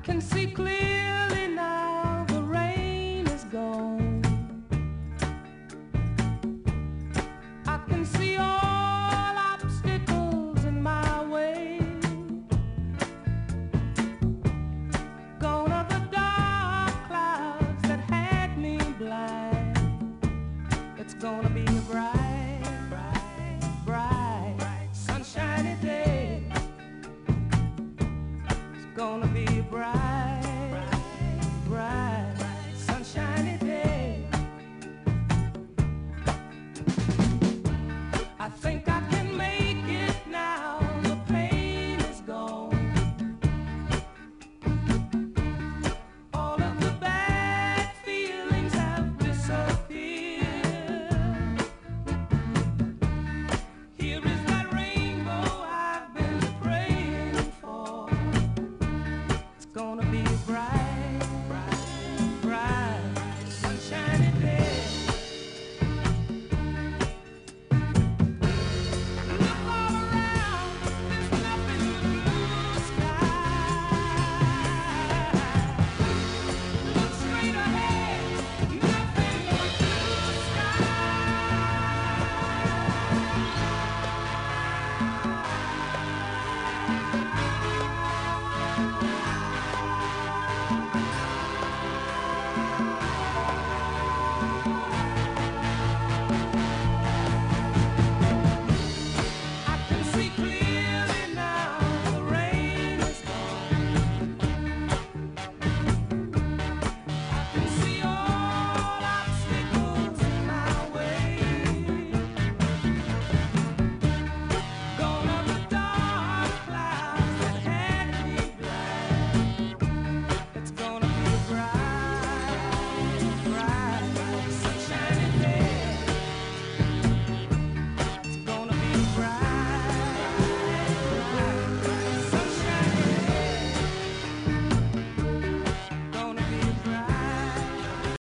can see clearly now, the rain is gone. I can see all obstacles in my way. Gone are the dark clouds that had me blind. It's gonna be a bright, sunshiny day. It's gonna be a bright